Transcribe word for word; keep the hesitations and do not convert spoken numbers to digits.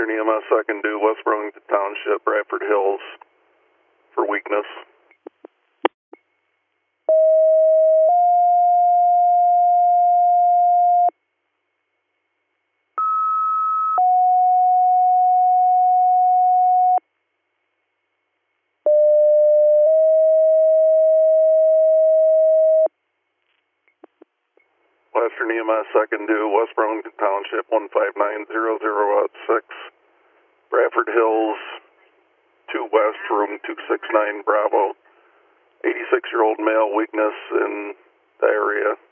Western E M S second due, West Burlington Township, Bradford Hills, for weakness. Western E M S second due, West Burlington Township, one five nine zero zero out six, Bradford Hills, two West, room two six nine Bravo, eighty-six-year-old male, weakness in diarrhea.